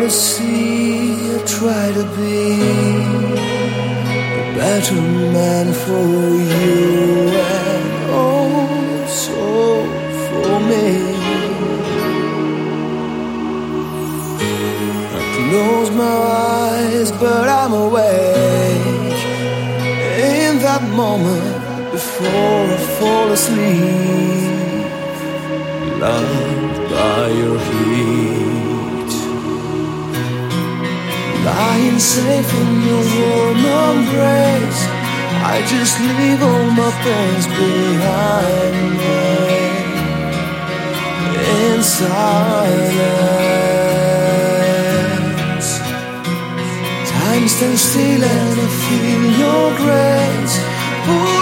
to see, I try to be a better man for you, and also for me. I close my eyes, but I'm awake in that moment before I fall asleep, loved by your heat, lying safe in your warm embrace. I just leave all my pains behind me in silence. Time stands still and I feel your grace.